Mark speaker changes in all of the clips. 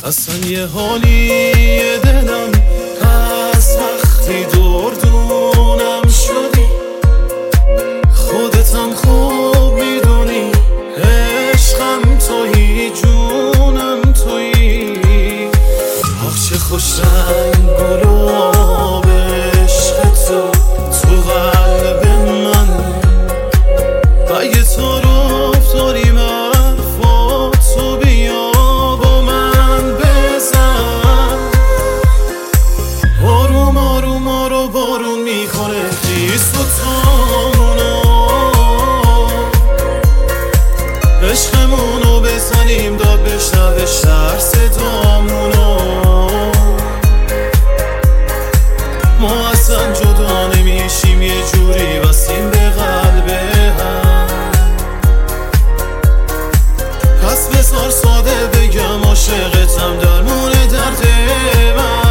Speaker 1: اصلا یه حالی دلم از وقتی دردونم شدی، خودتم خوب میدونی عشقم تویی، جونم تویی. آخ چه خوش رنگ گلاب عشق تو قلب من، اگه تو رفت داریم حرفاتو بیا با من بزن. آروم آروم آرو بارون میکنه خیس و تامونو، عشقمونو بزنیم داد بشنوه شهر صدامونو. ما اصلا جدا نمیشیم، یه جوری واسیم به قلب هم. پس بذار ساده بگم عاشقتم درمون درد من.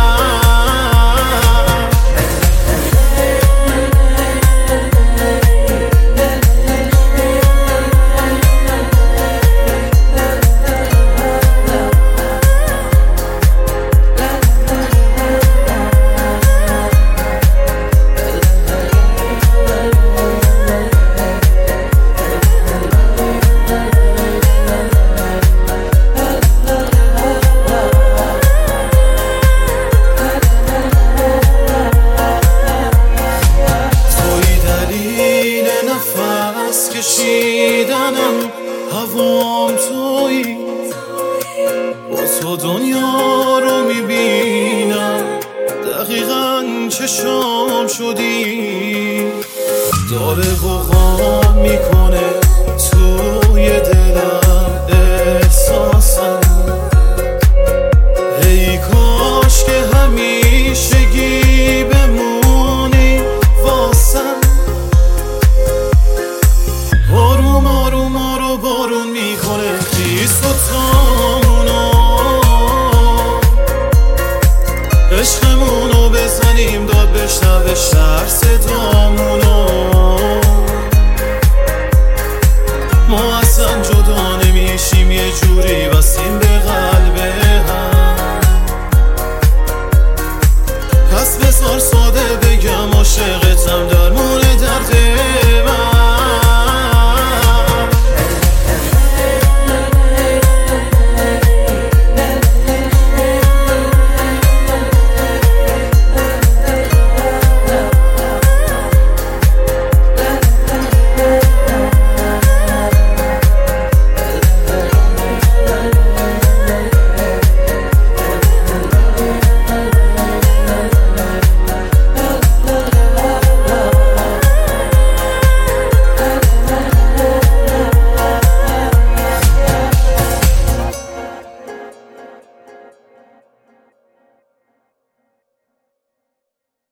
Speaker 1: کشیدنم هوام تویی، با تو دنیا رو میبینم دقیقاً چشام شدی. داره غوغا میکنه توی دلم احساسم، ای کاش که همیشگی بمونی واسم. آروم آروم آرو بارون میکنه خیس و تامونو، عشقمونو بزنیم داد بشنوه شهر صدا.